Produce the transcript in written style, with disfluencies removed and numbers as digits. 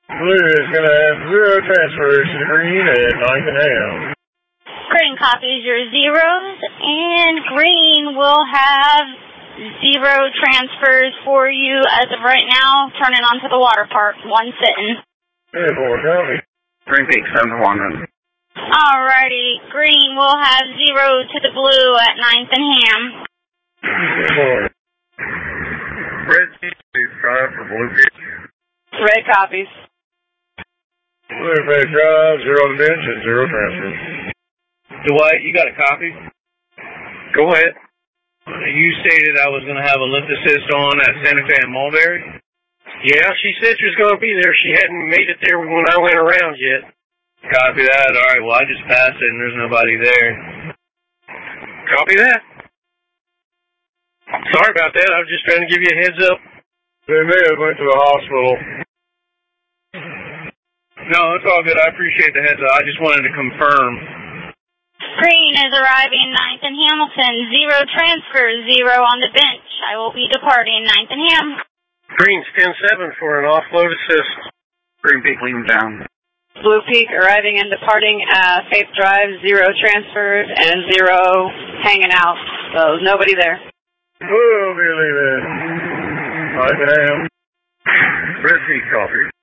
Blue is going to have 0 transfers to green at 9th and Ham. Green copies your zeros, and green will have 0 transfers for you as of right now. Turning onto the water park, 1 sitting. 4 copy. Green Peak 7-1. Alrighty, green will have 0 to the blue at 9th and Ham. 4. Red Peak 5 for Blue Peak. Red copies. Blue Peak drive, 0 to bench, and 0 transfers. Dwight, you got a copy? Go ahead. You stated I was going to have a lift assist on at Santa Fe and Mulberry? Yeah, she said she was going to be there. She hadn't made it there when I went around yet. Copy that. All right, well, I just passed it and there's nobody there. Copy that. Sorry about that. I was just trying to give you a heads up. They may have went to the hospital. No, it's all good. I appreciate the heads up. I just wanted to confirm. Green is arriving 9th and Hamilton. 0 transfers, 0 on the bench. I will be departing 9th and Ham. Green's 10-7 for an offload assist. Green Peak leaving down. Blue Peak arriving and departing Faith Drive, 0 transfers and 0 hanging out. So nobody there. Blue will be leaving 9th and Ham. Red Peak copy.